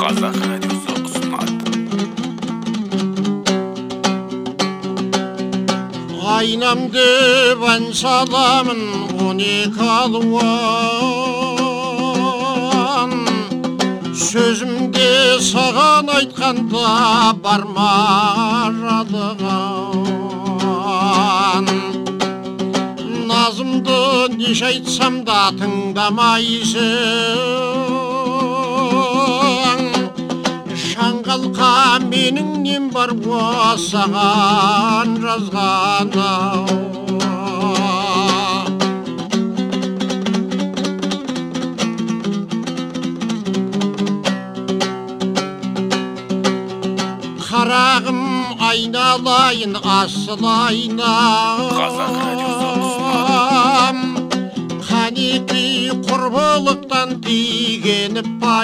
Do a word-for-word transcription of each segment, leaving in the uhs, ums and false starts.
Қазақ радиосы ұсынады. Айнам деп ән саламын он екі алуан, сөзімде саған айтқанда барма жадыған. Назымды неше айтсам да тыңдамайсың, шаңғалқа менің нем бар осыған жазғаны. Қарағым айналайын асыл айнам, Қазақ радиосы қанеки құрбылықтан тигені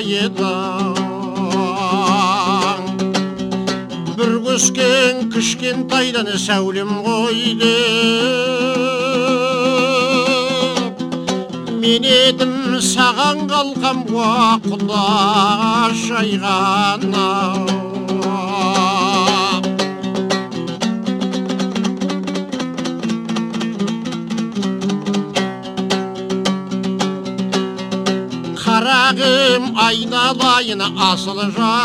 пайдаң. Бір көскен кішкентайдан сәулем қойды, мен едім саған қалқам құлаш жайғаны. Қарағым айналайын асыл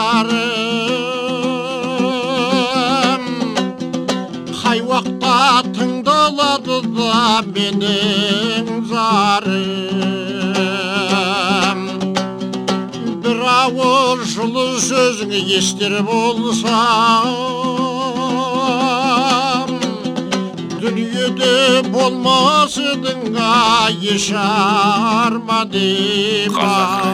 жарым, қай уақта тыңдалады да менің зарым. Бір ауыз жылы сөзіңі естер болсам, дүниеде болмас едің еш арма деп.